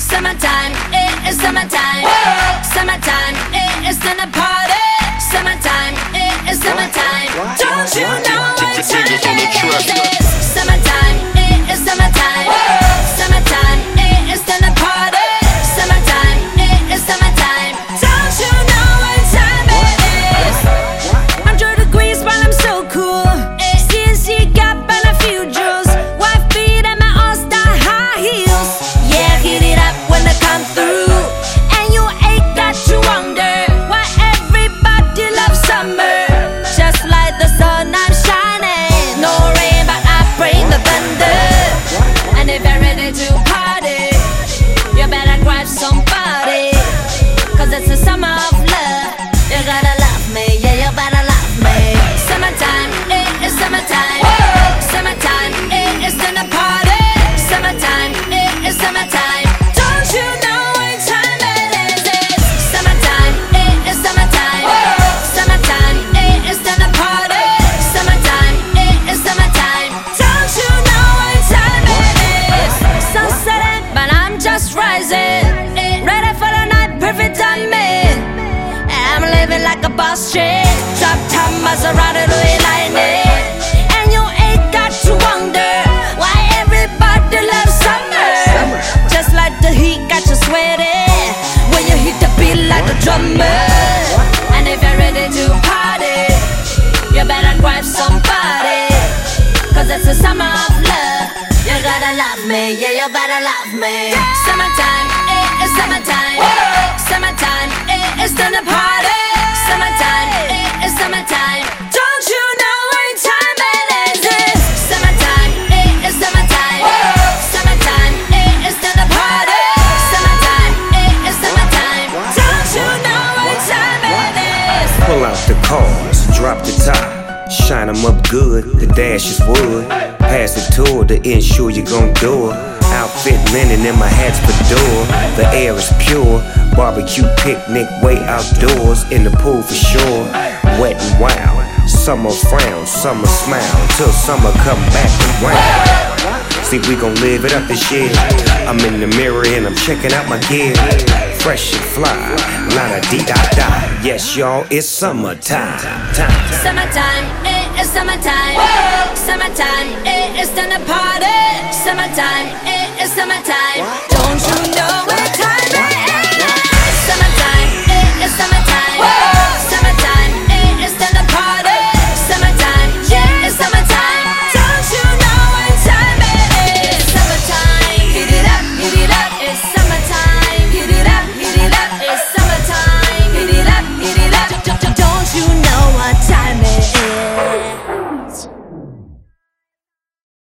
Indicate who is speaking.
Speaker 1: Summertime, it is summertime. Summertime, it is time to party. Summertime, it is summertime. Don't you know what time it is? Summertime, it is summertime. Summertime, it is time to party. Summertime, it is summertime. Don't you know what time it is? 100 degrees while I'm so cool. CNC got and a few jewels. Wife beat and my all-star high heels. Yeah, hit it up when they come through. And you ain't got to wonder why everybody loves summer. Just like the sun, I'm shining. No rain, but I bring the thunder. And if you're ready to party, you better grab somebody. Cause it's the summer of love. You gotta love me, yeah, you better love me. Summertime, it is summertime. Summertime, it is time to party. Summertime, it is summertime. Don't you know what time it is? Summertime, it is summertime. Summertime, it is time to party. Summertime, it is summertime. Don't you know what time it is? Sun setting, but I'm just rising. Ready for the night, perfect timing. I'm living like a boss chick. Drop top Maserati, Louis Lightning. And you ain't got to wonder why everybody loves summer. Just like the heat got you sweating when you hit the beat like a drummer. And if you're ready to party, you better grab somebody. Cause it's the summer of love. You gotta love me, yeah, you better love me. Summertime, it is summertime. Summertime, it is time to party. Summertime, it is summertime. Don't you know what time it is? Summertime, it is summertime. Summertime, it is time to party. Summertime, it is summertime. Don't you know what time it is?
Speaker 2: Pull out the cars, drop the top, shine 'em up good, the dash is wood. Pass the tour to ensure you gon' do it. Outfit linen and my hat's fedora. The air is pure, barbecue picnic way outdoors. In the pool for sure, wet and wild. Summer frown, summer smile, till summer come back around. See, we gon' live it up this year. I'm in the mirror and I'm checking out my gear. Fresh and fly, la-da-dee-da-da. Yes, y'all, it's summertime.
Speaker 1: Summertime, it is summertime. Summertime, it is time to party. Summertime, it is summertime.